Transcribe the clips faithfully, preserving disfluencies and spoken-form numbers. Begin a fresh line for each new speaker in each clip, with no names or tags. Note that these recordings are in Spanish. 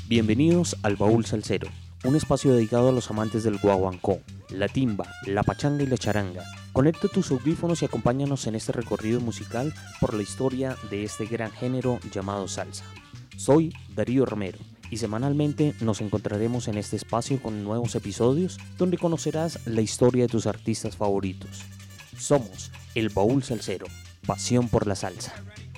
Bienvenidos al Baúl Salsero, un espacio dedicado a los amantes del guaguancó, la timba, la pachanga y la charanga. Conecta tus audífonos y acompáñanos en este recorrido musical por la historia de este gran género llamado salsa. Soy Darío Romero y semanalmente nos encontraremos en este espacio con nuevos episodios donde conocerás la historia de tus artistas favoritos. Somos el Baúl Salsero, pasión por la salsa.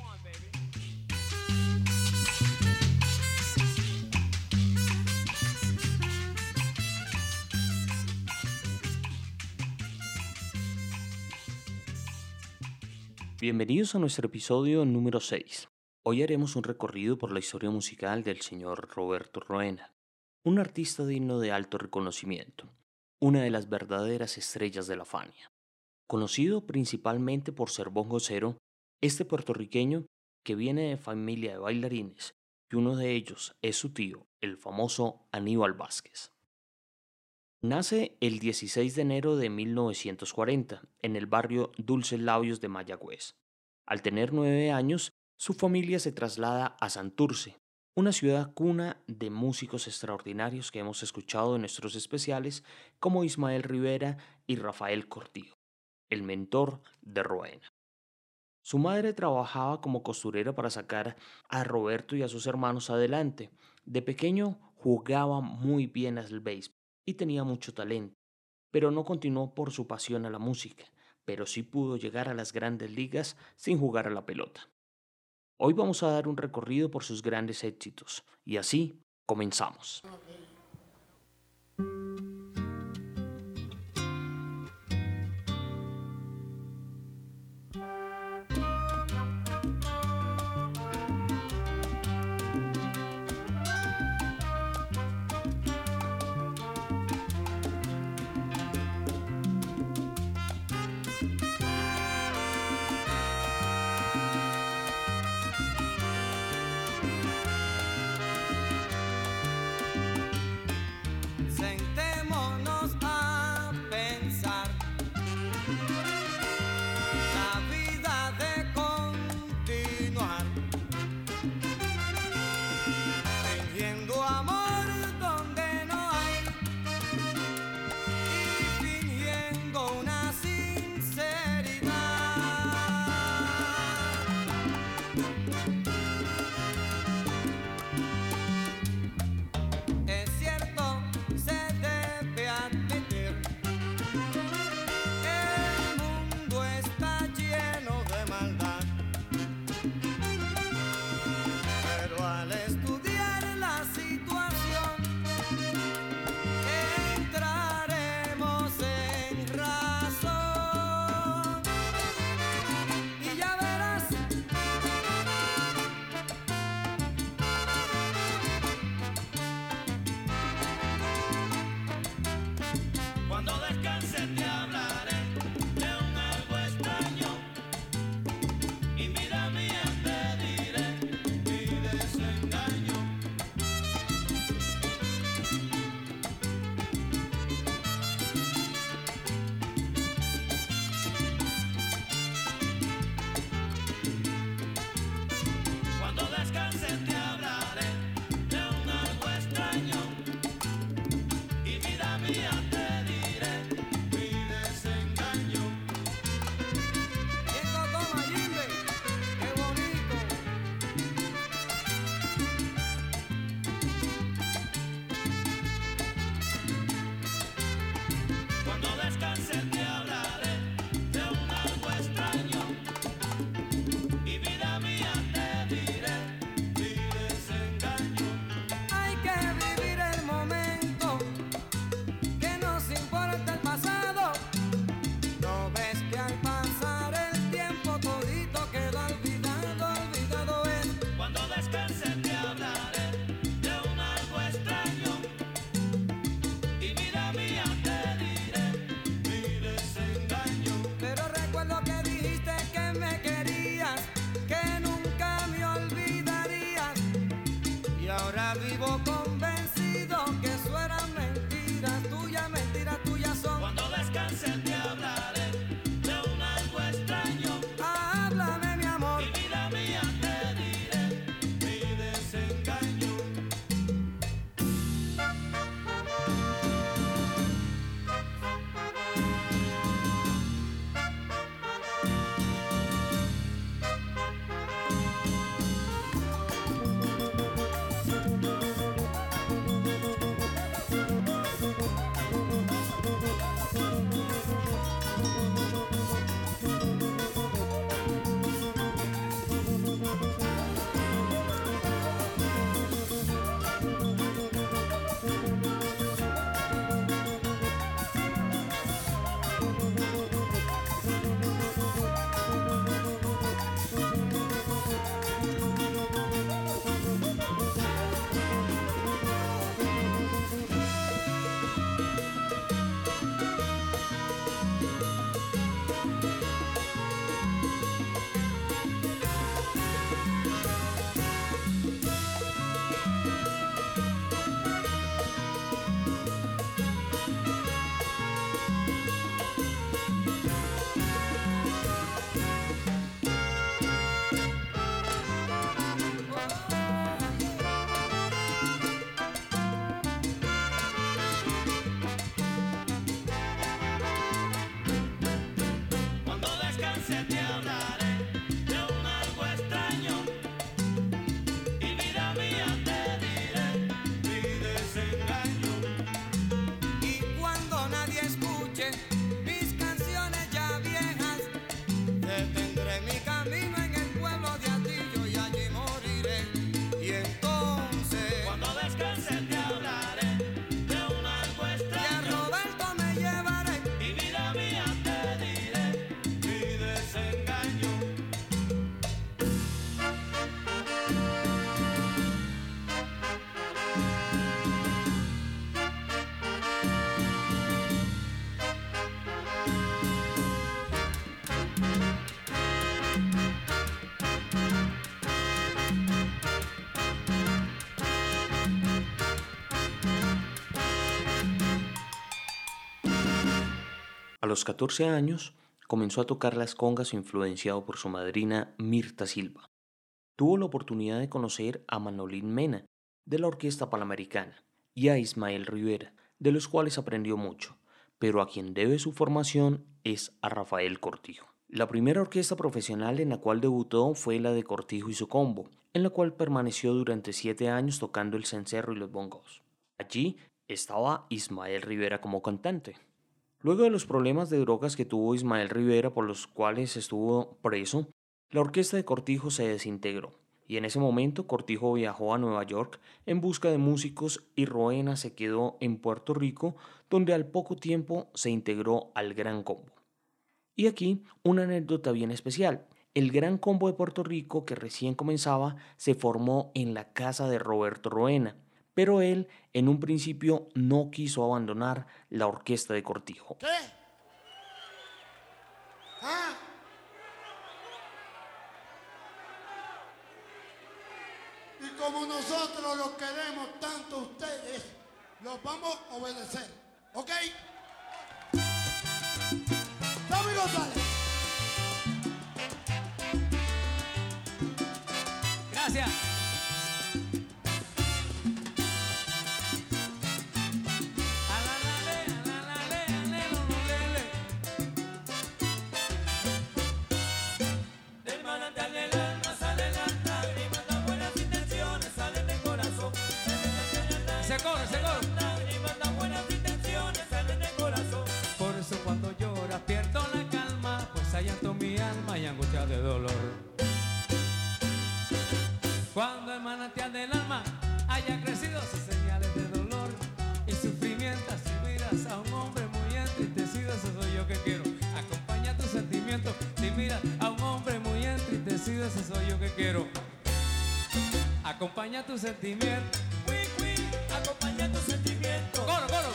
Bienvenidos a nuestro episodio número seis. Hoy haremos un recorrido por la historia musical del señor Roberto Roena, un artista digno de alto reconocimiento, una de las verdaderas estrellas de la Fania. Conocido principalmente por ser bongocero, este puertorriqueño, que viene de familia de bailarines, y uno de ellos es su tío, el famoso Aníbal Vázquez. Nace el dieciséis de enero de mil novecientos cuarenta en el barrio Dulces Labios de Mayagüez. Al tener nueve años, su familia se traslada a Santurce, una ciudad cuna de músicos extraordinarios que hemos escuchado en nuestros especiales como Ismael Rivera y Rafael Cortijo, el mentor de Roena. Su madre trabajaba como costurera para sacar a Roberto y a sus hermanos adelante. De pequeño jugaba muy bien al béisbol y tenía mucho talento, pero no continuó por su pasión a la música, pero sí pudo llegar a las grandes ligas sin jugar a la pelota. Hoy vamos a dar un recorrido por sus grandes éxitos, y así comenzamos. los catorce años comenzó a tocar las congas influenciado por su madrina Mirta Silva. Tuvo la oportunidad de conocer a Manolín Mena, de la Orquesta Panamericana, y a Ismael Rivera, de los cuales aprendió mucho, pero a quien debe su formación es a Rafael Cortijo. La primera orquesta profesional en la cual debutó fue la de Cortijo y su combo, en la cual permaneció durante siete años tocando el cencerro y los bongos. Allí estaba Ismael Rivera como cantante. Luego de los problemas de drogas que tuvo Ismael Rivera, por los cuales estuvo preso, la orquesta de Cortijo se desintegró, y en ese momento Cortijo viajó a Nueva York en busca de músicos y Roena se quedó en Puerto Rico, donde al poco tiempo se integró al Gran Combo. Y aquí una anécdota bien especial. El Gran Combo de Puerto Rico, que recién comenzaba, se formó en la casa de Roberto Roena, pero él en un principio no quiso abandonar la orquesta de Cortijo.
¿Qué? ¿Ah? Y como nosotros los queremos tanto a ustedes, los vamos a obedecer, ¿ok? ¡Sammy González!
Gracias.
Del manantial del alma salen las lágrimas, las buenas intenciones salen del corazón.
Se corre, se corre.
Lágrimas, las buenas intenciones salen del corazón.
Por eso cuando lloras pierdo la calma, pues hay llanto mi alma y angustia de dolor. Cuando el manantial del alma haya crecido sin señales de dolor y sufrimiento, si miras a un hombre muy entristecido, eso soy yo que quiero. Acompaña tus sentimientos. Si miras a un hombre muy entristecido, ese soy yo que quiero. Acompaña tus sentimientos.
Cui, cui, acompaña tus sentimientos.
Coro, coro.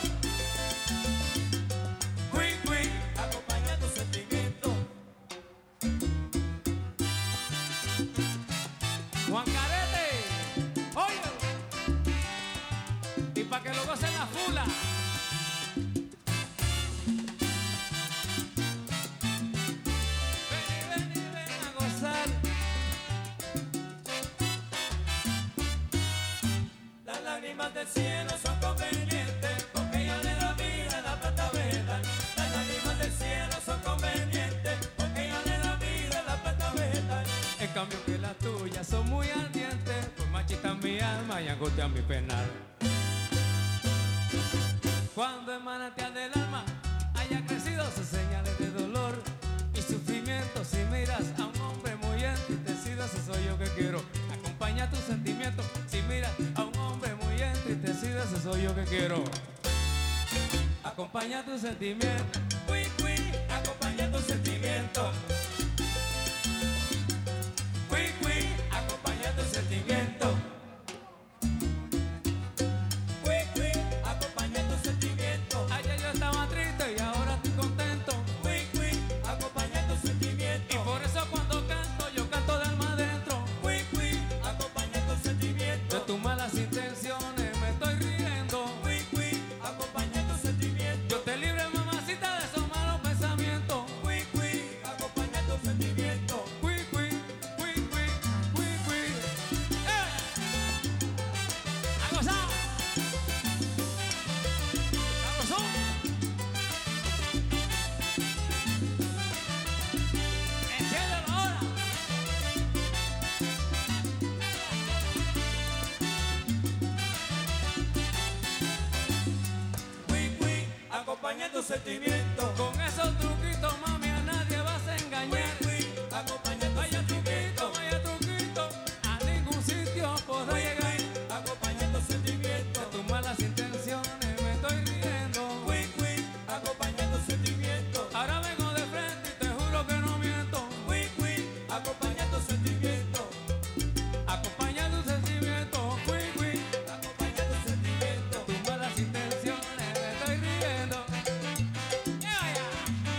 Cui, cui, acompaña tus sentimientos.
Juan Carete, oye, y pa' que lo gocen la fula. Ven y ven y ven a gozar.
Las lágrimas del cielo son convenientes, porque ella le da vida a la plata vegetal. Las lágrimas del cielo son convenientes, porque ella le da vida a la plata vegetal.
En cambio que las tuyas son muy ardientes, pues machitan mi alma y angustian mi penar. Cuando el manantial del alma haya crecido sin señales de dolor y sufrimiento, si miras a un hombre muy entristecido, ese soy yo que quiero. Acompaña tus sentimientos. Si miras a un hombre muy entristecido, ese soy yo que quiero. Acompaña tus sentimientos.
Cui, cui, acompaña tus sentimientos. Cui, cui, acompaña tus sentimientos. Cui, cui, acompaña tus sentimientos.
Ayer yo estaba triste y ahora estoy contento.
Cui, cui, acompaña tus
Y
sentimientos.
por eso cuando canto, yo canto de alma adentro.
Cui, cui, acompaña tus
De
sentimientos.
tus malas intenciones me estoy riendo.
Cui, cui, acompaña tus sentimientos.
Yo te libre, mamacita, de esos malos pensamientos.
Cui, cui, acompaña tus sentimientos.
Cui, cui, cui, cui, cui, cui. ¡Eh! ¡A gozar! ¡Sabrosón! ¡Enciéndelo ahora!
Cui, cui, acompaña tus sentimientos.
Con esos truquitos, mami, a nadie vas a engañar.
Cui, cui, acompaña tus
Vaya truquito,
sentimientos.
vaya truquito, a ningún sitio podrá
Cui,
llegar.
cui, acompaña tus sentimientos.
De tus malas intenciones me estoy riendo.
Cui, cui, acompaña tus sentimientos.
Ahora vengo de frente y te juro que no miento.
Cui, cui, acompaña tus sentimientos.
Acompaña tus sentimientos, cui, cui.
Acompaña tus sentimientos.
Tus malas intenciones me estoy riendo. Yeah, yeah.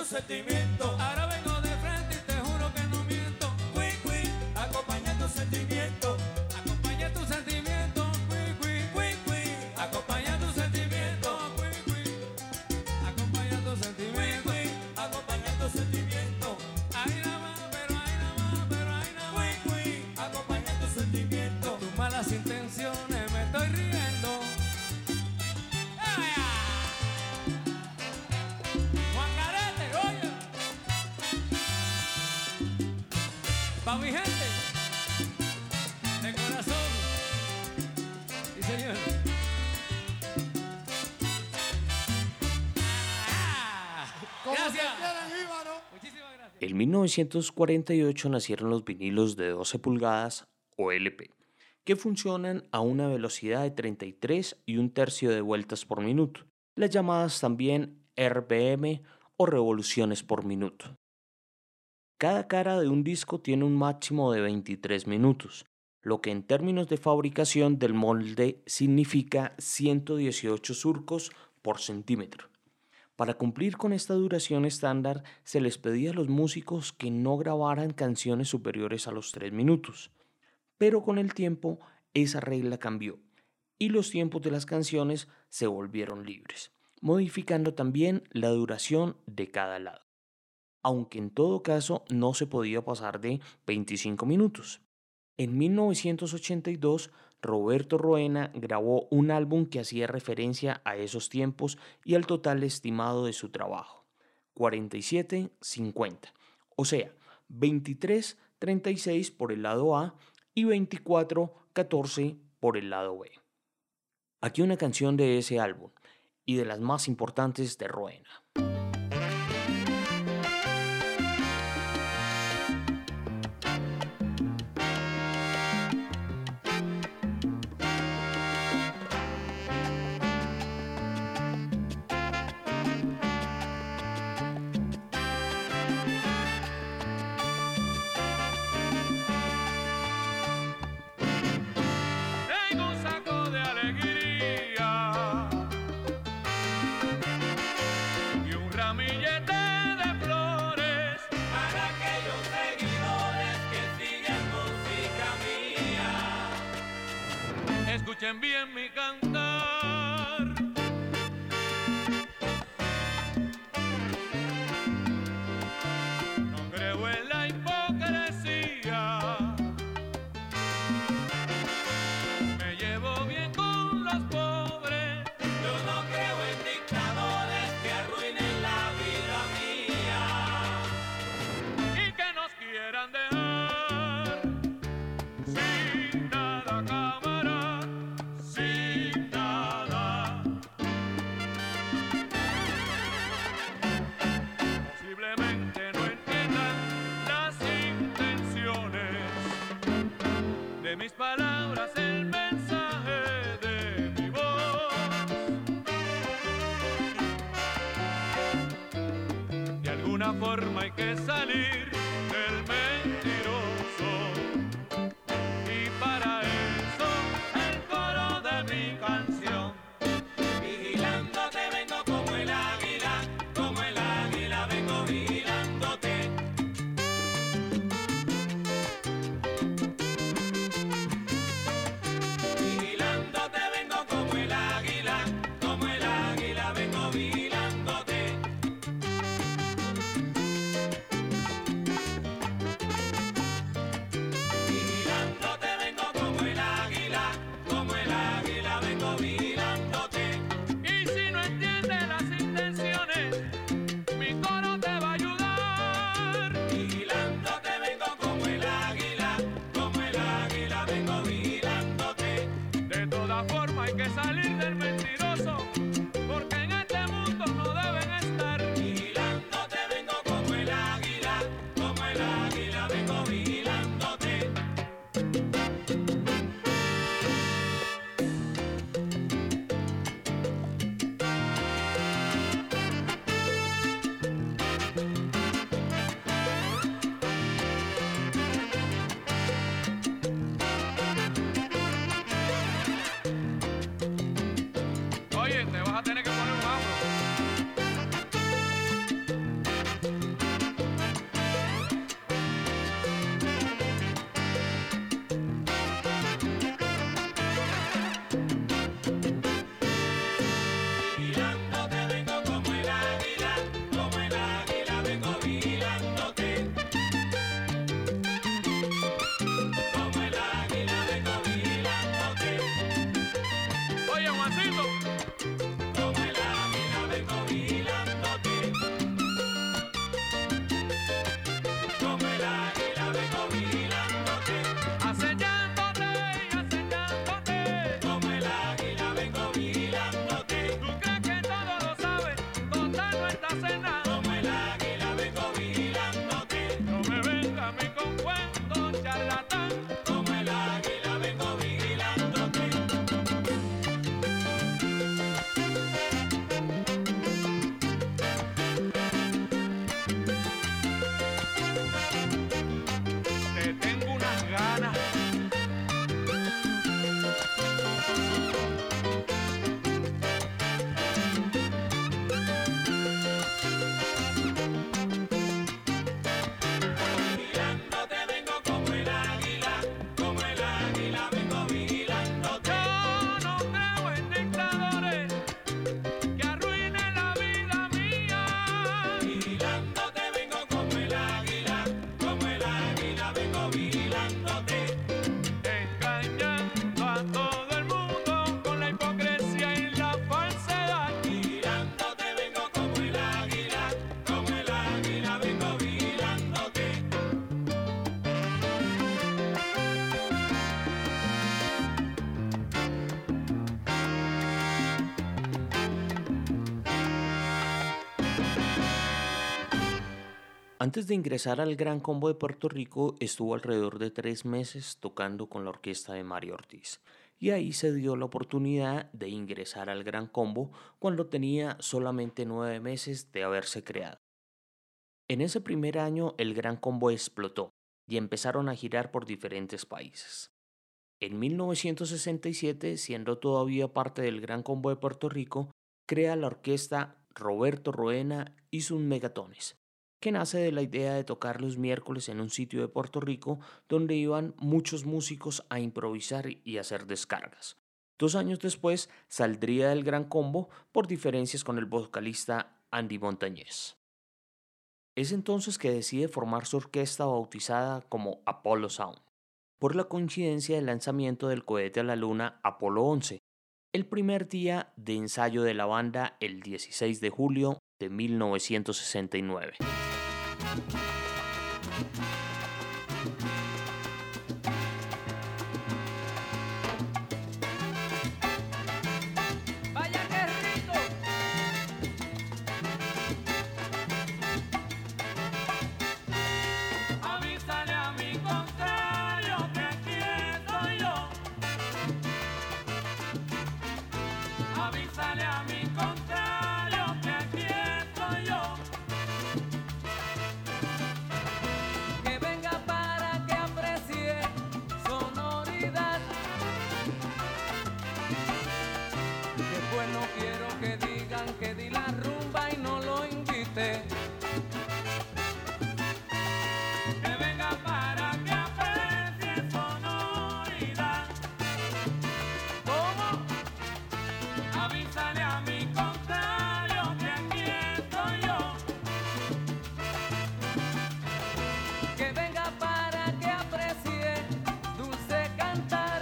sentimiento.
Ahora vengo de frente y te juro que no miento.
Cui, cui, acompaña tu sentimiento.
Acompaña tu sentimiento, cui, cui,
Cui, cui,
acompaña tu sentimiento, cui, cui, acompaña tu
cui,
sentimiento.
cui, acompaña tu sentimiento.
Ahí nada más, pero ahí nada más, pero ahí nada
Cui,
más.
cui, acompaña tu sentimiento.
Tus malas intenciones me estoy riendo. ¡Ea! Juan Garete, oye. Pa' mi gente, de corazón. Sí, señor. Ah,
Como
Gracias.
se quieren, Jíbaro.
Muchísimas gracias.
En mil novecientos cuarenta y ocho nacieron los vinilos de doce pulgadas o L P, que funcionan a una velocidad de treinta y tres y un tercio de vueltas por minuto, las llamadas también R P M o revoluciones por minuto. Cada cara de un disco tiene un máximo de veintitrés minutos, lo que en términos de fabricación del molde significa ciento dieciocho surcos por centímetro. Para cumplir con esta duración estándar, se les pedía a los músicos que no grabaran canciones superiores a los tres minutos. Pero con el tiempo, esa regla cambió y los tiempos de las canciones se volvieron libres, modificando también la duración de cada lado. Aunque en todo caso no se podía pasar de veinticinco minutos. En mil novecientos ochenta y dos, Roberto Roena grabó un álbum que hacía referencia a esos tiempos y al total estimado de su trabajo, cuarenta y siete cincuenta, o sea, veintitrés treinta y seis por el lado A y veinticuatro catorce por el lado B. Aquí una canción de ese álbum y de las más importantes de Roena.
Tengo un saco de alegría y un ramillete de flores
Para aquellos seguidores que siguen música mía.
escuchen bien mi cantar. No creo en la hipocresía, me llevo bien con los pobres.
Yo no creo en dictadores que arruinen la vida mía.
Y que nos quieran dejar sin nada, cámara, sin nada. Posiblemente no entiendan las intenciones de mis palabras, el mensaje de mi voz. De alguna forma hay que salir del mentiroso y para eso el coro de mi canción.
Vigilándote vengo como el águila, como el águila vengo vigilándote. Vigilándote vengo como el águila, como el águila vengo vigilándote. Vigilándote vengo como el águila, como el águila vengo vigilándote.
Y si no entiendes las intenciones, mi coro te va a ayudar.
Vigilándote vengo como el águila, como el águila vengo vigilándote.
De toda forma hay que salir del mentiroso, porque en este mundo no deben estar.
Vigilándote vengo como el águila, como el águila vengo vigilándote.
Oye, te vas a tener que poner un afro.
vengo vigilándote. Como el águila vengo vigilándote.
Acechándote y acechándote.
Como el águila vengo vigilándote.
Tú crees que todo lo sabes, total no estás en nada.
Como el águila vengo vigilándote.
No me venga a mí con cuentos, charlatán.
Como el águila vengo vigilándote.
Te tengo unas ganas.
Vigilándote vengo como el águila. Como el águila vengo vigilándote.
Yo no creo en dictadores que arruinen la vida mía.
Vigilándote vengo como el águila. Como el águila vengo vigilándote.
Engañando a todo el mundo con la hipocresía y la falsedad.
Vigilándote vengo como el águila. Como el águila vengo vigilándote.
Antes de ingresar al Gran Combo de Puerto Rico, estuvo alrededor de tres meses tocando con la orquesta de Mario Ortiz. Y ahí se dio la oportunidad de ingresar al Gran Combo cuando tenía solamente nueve meses de haberse creado. En ese primer año el Gran Combo explotó y empezaron a girar por diferentes países. En mil novecientos sesenta y siete, siendo todavía parte del Gran Combo de Puerto Rico, crea la orquesta Roberto Roena y sus Megatones, que nace de la idea de tocar los miércoles en un sitio de Puerto Rico donde iban muchos músicos a improvisar y hacer descargas. Dos años después saldría del Gran Combo por diferencias con el vocalista Andy Montañez. Es entonces que decide formar su orquesta bautizada como Apollo Sound, por la coincidencia del lanzamiento del cohete a la luna Apolo once, el primer día de ensayo de la banda el dieciséis de julio de mil novecientos sesenta y nueve.
Vaya qué rico.
Avísale a mi contrario que aquí estoy yo. Avísale a mi contrario que aquí estoy yo.
Que venga para que aprecie sonoridad. Después no quiero que digan que di la rumba y no lo invité.
Que venga para que aprecie sonoridad.
¿Cómo?
Avísale a mi contrario que aquí estoy yo.
Que venga para que aprecie dulce cantar.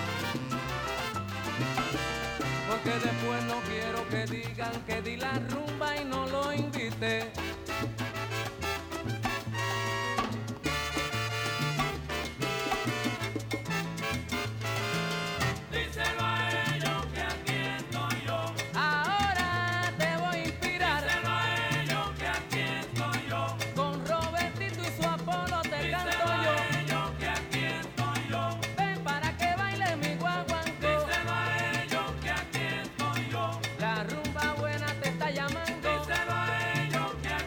Porque después no quiero que digan que di la rumba y no lo invité.
Díselo a ellos que aquí estoy yo.
Ahora te voy a inspirar.
Díselo a ellos que aquí estoy yo.
Con Robertito y su Apolo te
Díselo
canto
a
yo.
ellos que aquí estoy yo.
Ven para que baile mi guaguancó.
Díselo a ellos que aquí estoy yo.
La rumba buena te está llamando.
Díselo a ellos que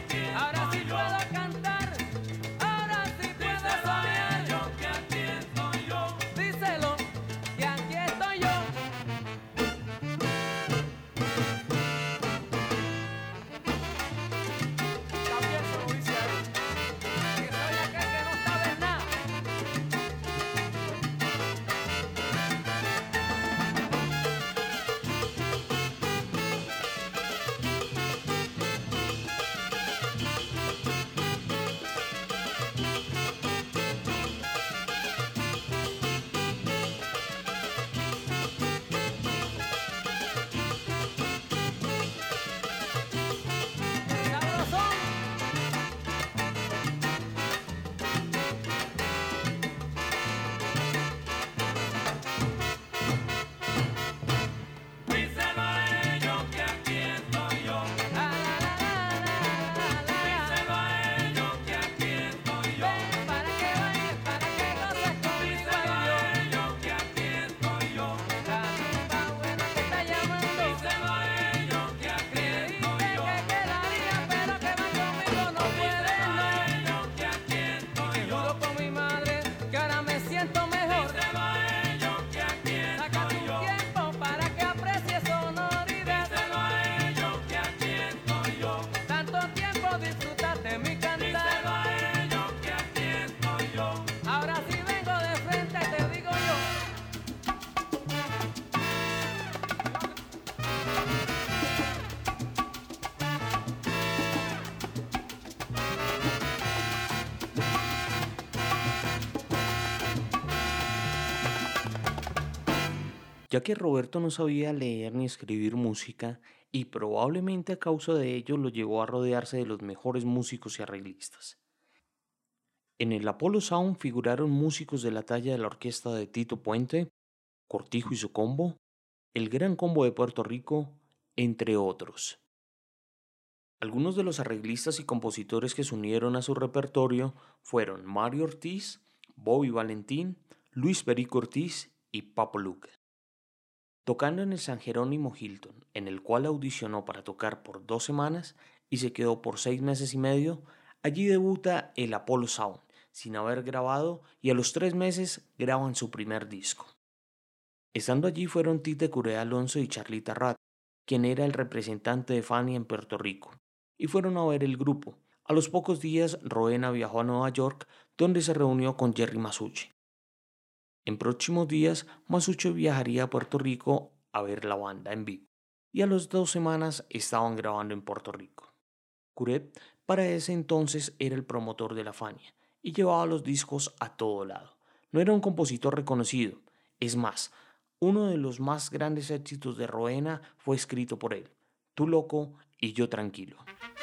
ya que Roberto no sabía leer ni escribir música y probablemente a causa de ello lo llevó a rodearse de los mejores músicos y arreglistas. En el Apollo Sound figuraron músicos de la talla de la orquesta de Tito Puente, Cortijo y su combo, el Gran Combo de Puerto Rico, entre otros. Algunos de los arreglistas y compositores que se unieron a su repertorio fueron Mario Ortiz, Bobby Valentín, Luis Perico Ortiz y Papo Luca. Tocando en el San Jerónimo Hilton, en el cual audicionó para tocar por dos semanas y se quedó por seis meses y medio, allí debuta el Apollo Sound, sin haber grabado, y a los tres meses graban su primer disco. Estando allí fueron Tite Curé Alonso y Charlita Rat, quien era el representante de Fania en Puerto Rico, y fueron a ver el grupo. A los pocos días, Roena viajó a Nueva York, donde se reunió con Jerry Masucci. En próximos días, Masucci viajaría a Puerto Rico a ver la banda en vivo, y a las dos semanas estaban grabando en Puerto Rico. Curé para ese entonces era el promotor de la Fania, y llevaba los discos a todo lado. No era un compositor reconocido, es más, uno de los más grandes éxitos de Roena fue escrito por él, Tú loco y yo tranquilo.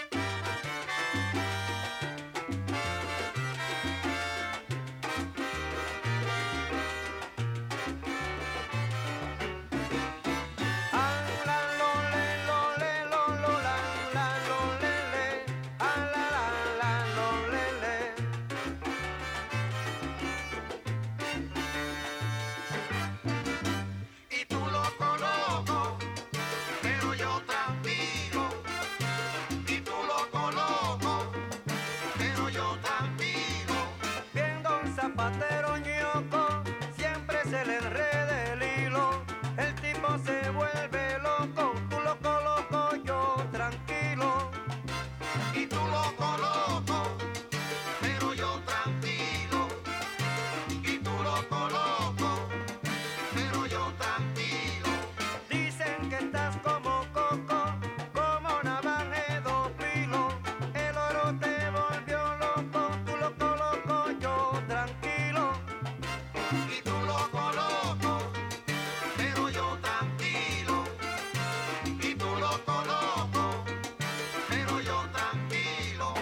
Y tú loco, loco, pero yo tranquilo. Y tú loco, loco, pero yo tranquilo. Viendo un zapatero ñoco, siempre se le enreda el hilo. El tipo se vuelve loco, tú loco, loco, yo tranquilo. Y tú loco, loco, pero yo tranquilo. Y tú loco, loco, pero yo tranquilo. Dicen que estás como coco, como navaja de dos filos. El oro te volvió loco, tú loco, loco, yo tranquilo. Y tú loco, loco, pero yo tranquilo. Y tú loco, loco, pero yo tranquilo.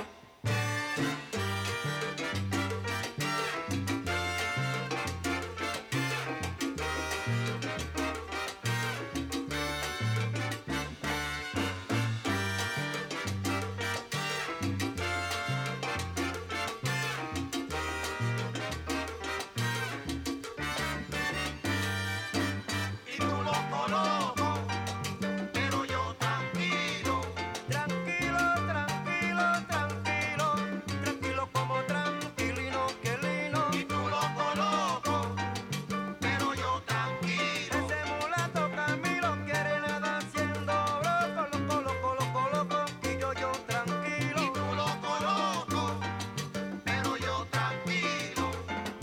Y tú loco, loco, pero yo tranquilo. Tranquilo, tranquilo, tranquilo. Tranquilo como tranquilino, que lino. Y tú loco, loco, pero yo tranquilo. Ese mulato Camilo quiere nada haciendo broco. Loco, loco, loco, loco, y yo, yo tranquilo. Y tú loco, loco, pero yo tranquilo.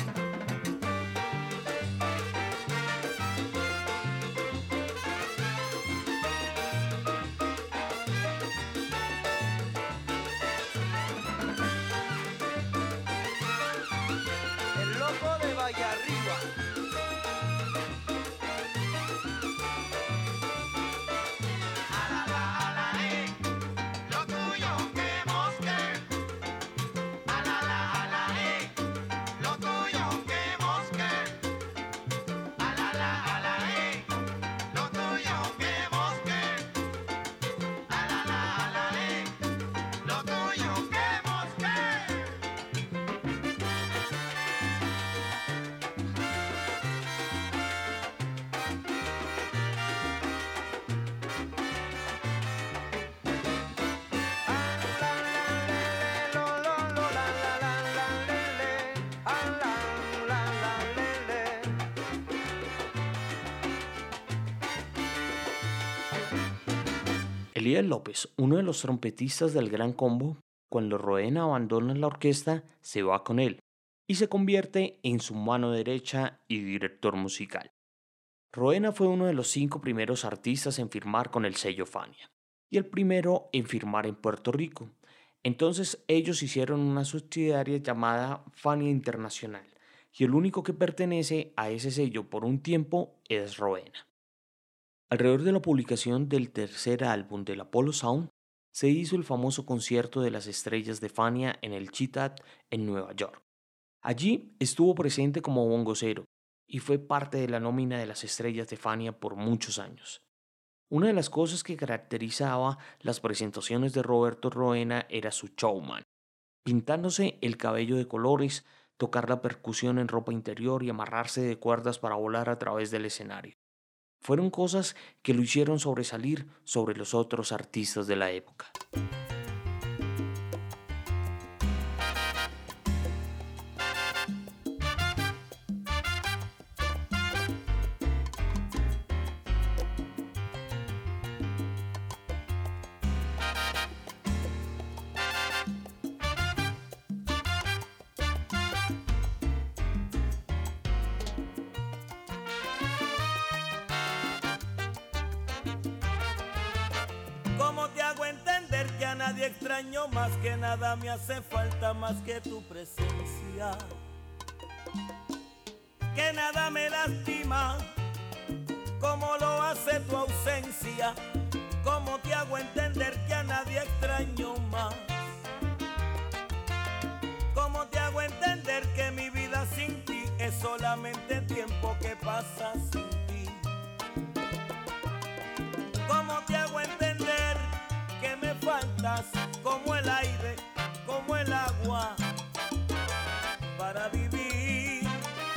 El loco de Valle Arriba. Ala, la, ala, eh, lo tuyo que mosque. Ala, la, ala, eh, lo tuyo que mosque. Ala, la, ala, eh, lo tuyo que mosque. Ala, la, ala, eh, lo tuyo que mosque.
Elías López, uno de los trompetistas del Gran Combo, cuando Roena abandona la orquesta, se va con él y se convierte en su mano derecha y director musical. Roena fue uno de los cinco primeros artistas en firmar con el sello Fania y el primero en firmar en Puerto Rico. Entonces ellos hicieron una subsidiaria llamada Fania Internacional y el único que pertenece a ese sello por un tiempo es Roena. Alrededor de la publicación del tercer álbum del Apollo Sound, se hizo el famoso concierto de las estrellas de Fania en el Cheetah en Nueva York. Allí estuvo presente como bongocero y fue parte de la nómina de las estrellas de Fania por muchos años. Una de las cosas que caracterizaba las presentaciones de Roberto Roena era su showman, pintándose el cabello de colores, tocar la percusión en ropa interior y amarrarse de cuerdas para volar a través del escenario. Fueron cosas que lo hicieron sobresalir sobre los otros artistas de la época.
¿Cómo te hago entender que a nadie extraño más, que nada me hace falta más que tu presencia? Que nada me lastima como lo hace tu ausencia. ¿Cómo te hago entender que a nadie extraño más? ¿Cómo te hago entender que mi vida sin ti es solamente tiempo que pasa sin ti? ¿Cómo te hago entender que me faltas como el aire, como el agua para vivir?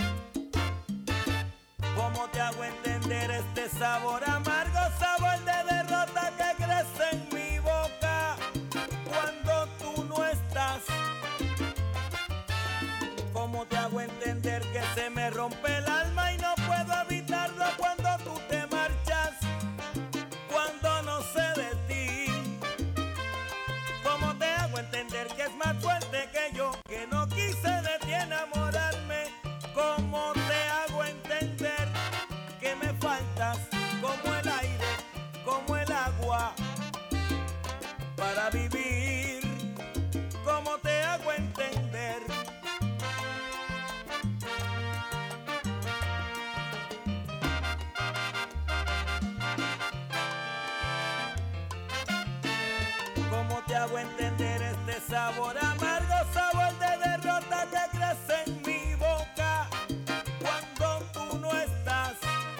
¿Cómo te hago entender este sabor amargo, sabor de derrota que crece en mi boca cuando tú no estás? ¿Cómo te hago entender que se me rompe el alma y no puedo evitarlo cuando tú te marchas? Cuando no sé de ti, ¿cómo te hago entender que es más fuerte que yo, que no quise de ti enamorarme? ¿Cómo te hago entender que me faltas como el aire, como el agua para vivir? ¿Cómo te hago entender? ¿Cómo te hago entender este sabor amargo, sabor de derrota que crece en mi boca cuando tú no estás?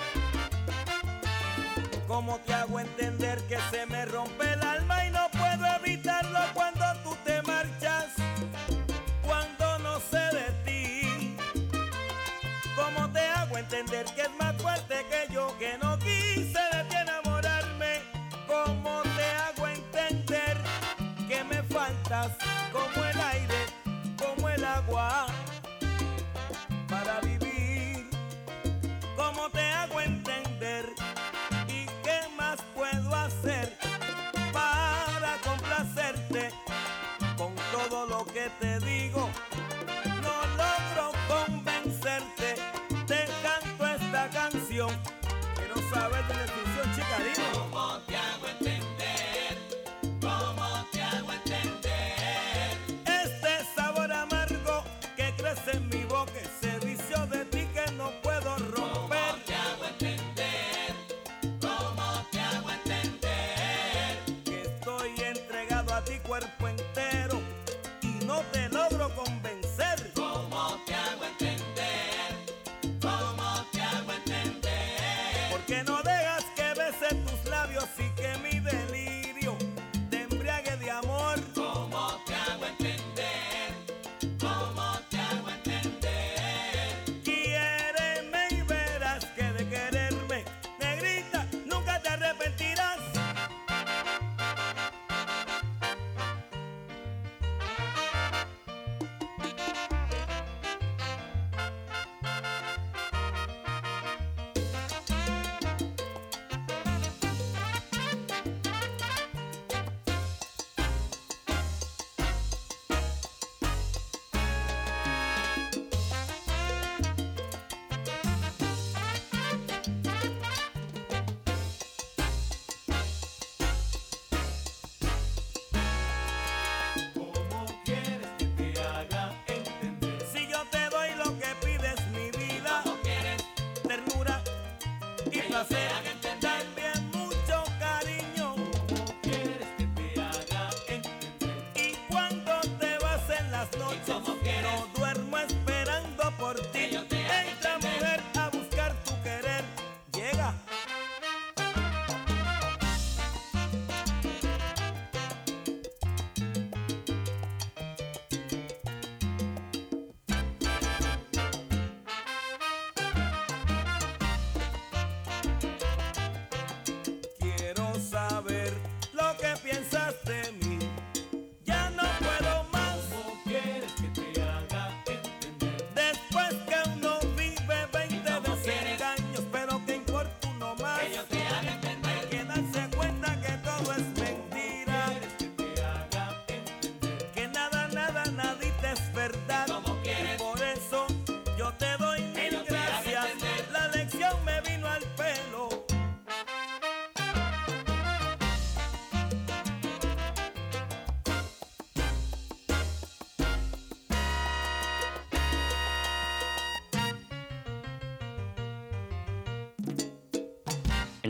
¿Cómo te hago entender que se me rompe el alma y no puedo evitarlo cuando tú te marchas? Cuando no sé de ti, ¿cómo te hago entender que es más fuerte que yo, que no quise de ti enamorarme? ¿Cómo te hago entender que me faltas como el aire, como el agua para vivir? ¿Cómo te hago entender? ¿Y qué más puedo hacer para complacerte con todo lo que te digo? No logro convencerte, te canto esta canción que no sabes de la descripción, chica, dime. ¿Cómo te hago entender? ¿Cómo te hago entender? Este sabor amargo que crece en mi boca, ese vicio de ti que no puedo romper. ¿Cómo te hago entender? ¿Cómo te hago entender? Que estoy entregado a ti cuerpo entero y no te lo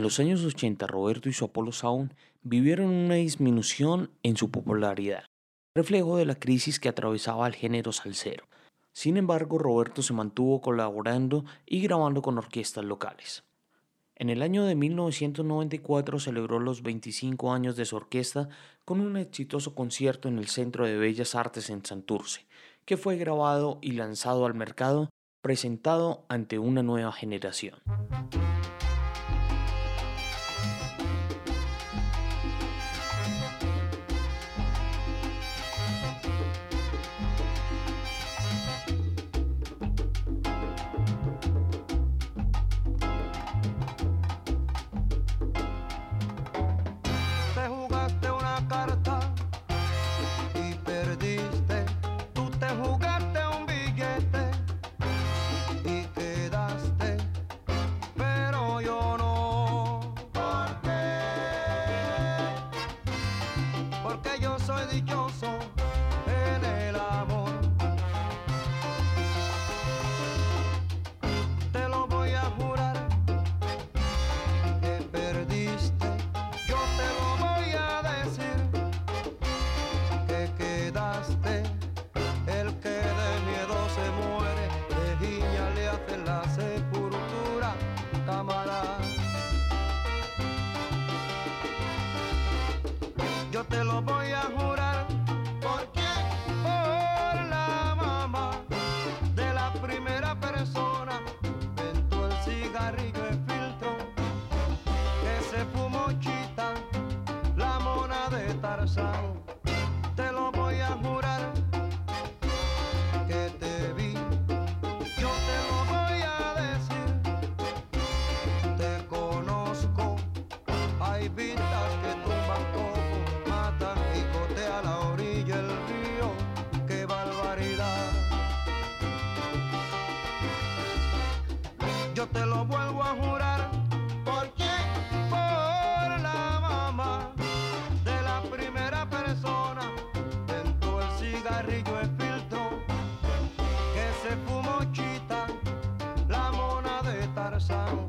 En los años ochenta, Roberto y su Apollo Sound vivieron una disminución en su popularidad, reflejo de la crisis que atravesaba el género salsero. Sin embargo, Roberto se mantuvo colaborando y grabando con orquestas locales. En el año de mil novecientos noventa y cuatro celebró los veinticinco años de su orquesta con un exitoso concierto en el Centro de Bellas Artes en Santurce, que fue grabado y lanzado al mercado, presentado ante una nueva generación.
Yo te lo voy a jurar. ¿Por qué? Por la mamá de la primera persona. Inventó el cigarrillo de filtro que se fumó Chita, la mona de Tarzán. Te lo voy a jurar que te vi. Yo te lo voy a decir. Te conozco. Hay vistas que tumban coco, matan y gotea la orilla el río. ¡Qué barbaridad! Yo te lo vuelvo a jurar. ¿Por qué? Por la mamá de la primera persona. Dentro el cigarrillo de filtro que se fumó Chita, la mona de Tarzán.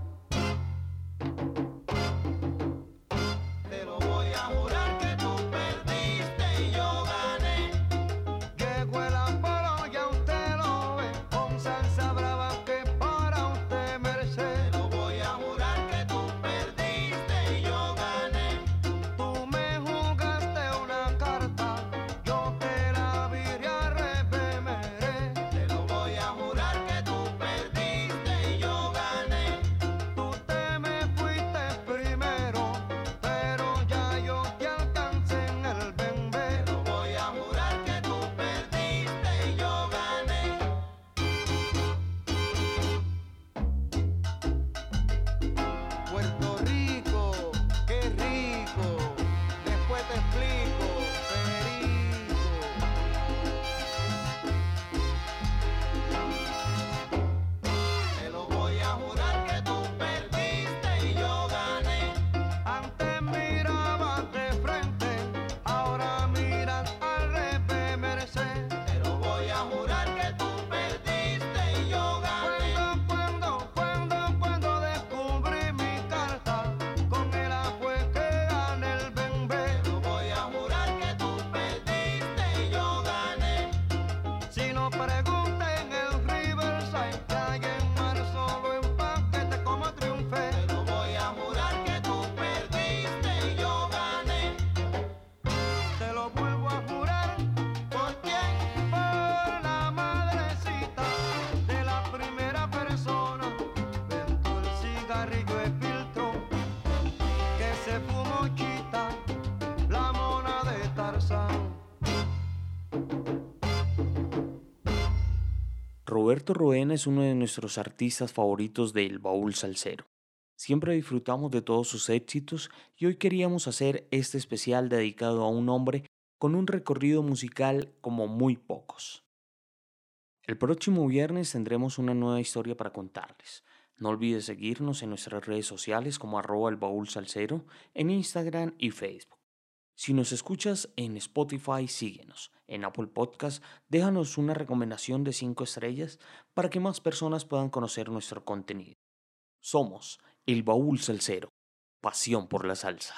Roberto Roena es uno de nuestros artistas favoritos del baúl salsero. Siempre disfrutamos de todos sus éxitos y hoy queríamos hacer este especial dedicado a un hombre con un recorrido musical como muy pocos. El próximo viernes tendremos una nueva historia para contarles. No olvides seguirnos en nuestras redes sociales como arroba el baúl salsero en Instagram y Facebook. Si nos escuchas en Spotify, síguenos. En Apple Podcast, déjanos una recomendación de cinco estrellas para que más personas puedan conocer nuestro contenido. Somos El Baúl Salsero. pasión por la salsa.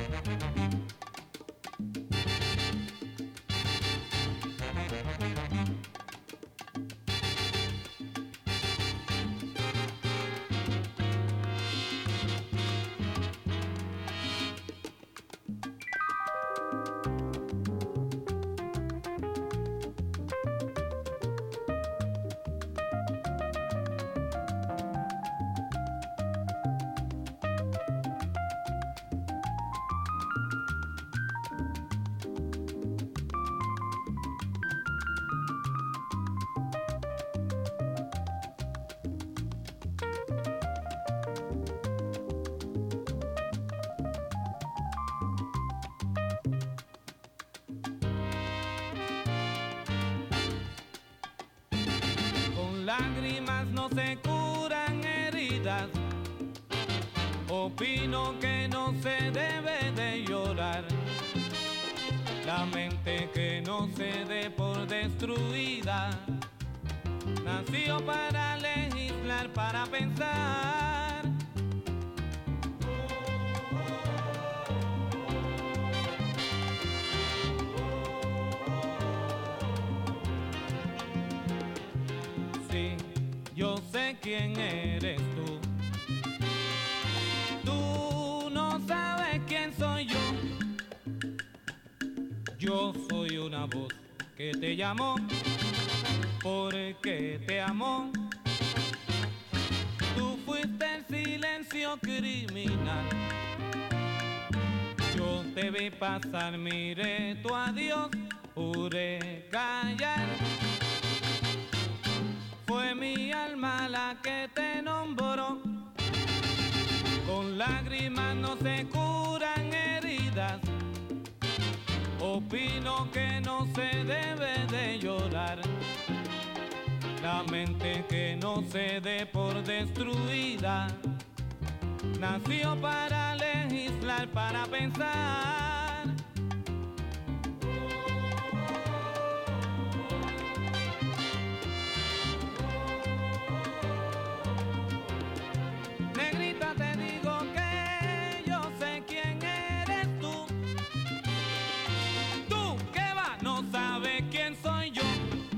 Lágrimas no se curan heridas. Opino que no se debe de llorar. La mente que no se dé por destruida nació para legislar, para pensar. Yo sé quién eres tú. Tú no sabes quién soy yo. Yo soy una voz que te llamó porque te amó. Tú fuiste el silencio criminal. Yo te vi pasar, miré tu adiós, juré callar. Fue mi alma la que te nombró. Con lágrimas no se curan heridas. Opino que no se debe de llorar. La mente que no se dé por destruida nació para legislar, para pensar. Negrita, te digo que yo sé quién eres tú. Tú, ¿qué va? No sabes quién soy yo.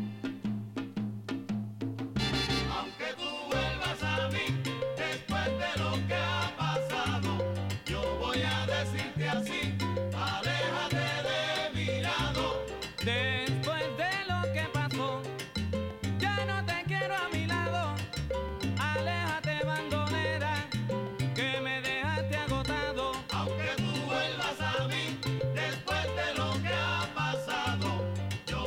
Aunque tú vuelvas a mí después de lo que ha pasado, yo voy a decirte así: aléjate de mi lado.
Después de lo que pasó, ya no te quiero a mi lado. Aléjate, bandolera, que me dejaste agotado.
Aunque tú vuelvas a mí después de lo que ha pasado, yo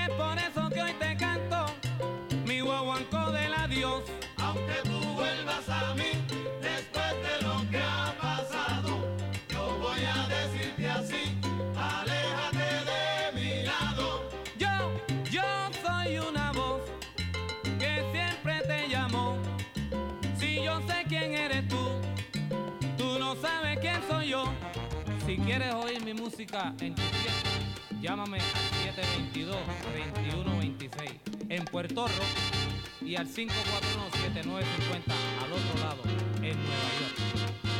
es por eso que hoy te canto mi guaguancó del adiós.
Aunque tú vuelvas a mí después de lo que ha pasado, yo voy a decirte así, aléjate de mi lado.
Yo, yo soy una voz que siempre te llamó. Si yo sé quién eres tú, tú no sabes quién soy yo. Si quieres oír mi música en tu fiesta, llámame al siete dos dos, dos uno dos seis en Puerto Rico y al cinco cuatro uno, siete nueve cinco cero al otro lado en Nueva York.